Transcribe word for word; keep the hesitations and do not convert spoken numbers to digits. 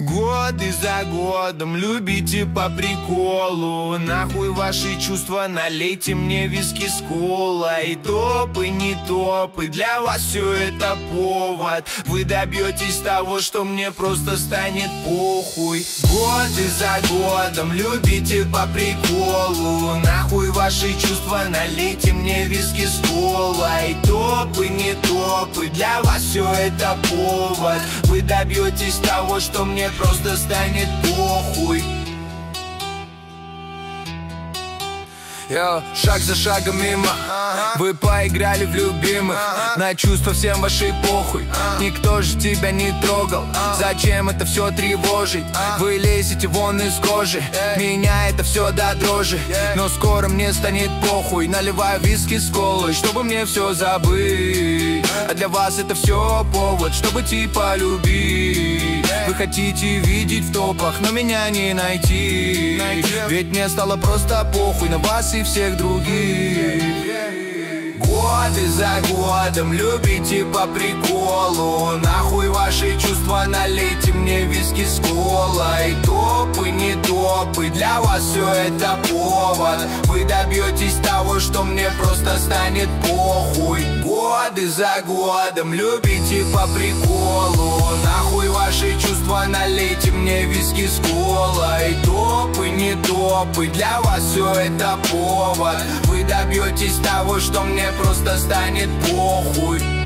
Годы за годом любите по приколу. Нахуй ваши чувства, налейте мне виски с колой. Топы, не топы, для вас все это повод. Вы добьетесь того, что мне просто станет похуй. Годы за годом любите по приколу. Нахуй ваши чувства, налейте мне виски с колой. Топы, не топы, для вас все это повод. Вы добьетесь того, что мне просто станет похуй. Йо, шаг за шагом мимо, ага. Вы поиграли в любимых, ага. На чувства всем ваши похуй, ага. Никто же тебя не трогал, ага. Зачем это все тревожить, ага. Вы лезете вон из кожи, yeah. Меня это все до дрожи, yeah. Но скоро мне станет похуй. Наливаю виски с колой, чтобы мне все забыть, yeah. А для вас это все повод, чтобы типа любить, yeah. Вы хотите видеть в топах, но меня не найти, найти. Ведь мне стало просто похуй на вас и всех других. Годы за годом любите по приколу. Нахуй ваши чувства, налейте мне виски с колой. Топы, не топы, для вас все это повод. Вы добьетесь того, что мне просто станет похуй. Годы за годом любите по приколу. Нахуй ваши чувства, налейте мне виски с колой. Топы, не топы, для вас все это повод. Вы добьетесь того, что мне просто станет похуй.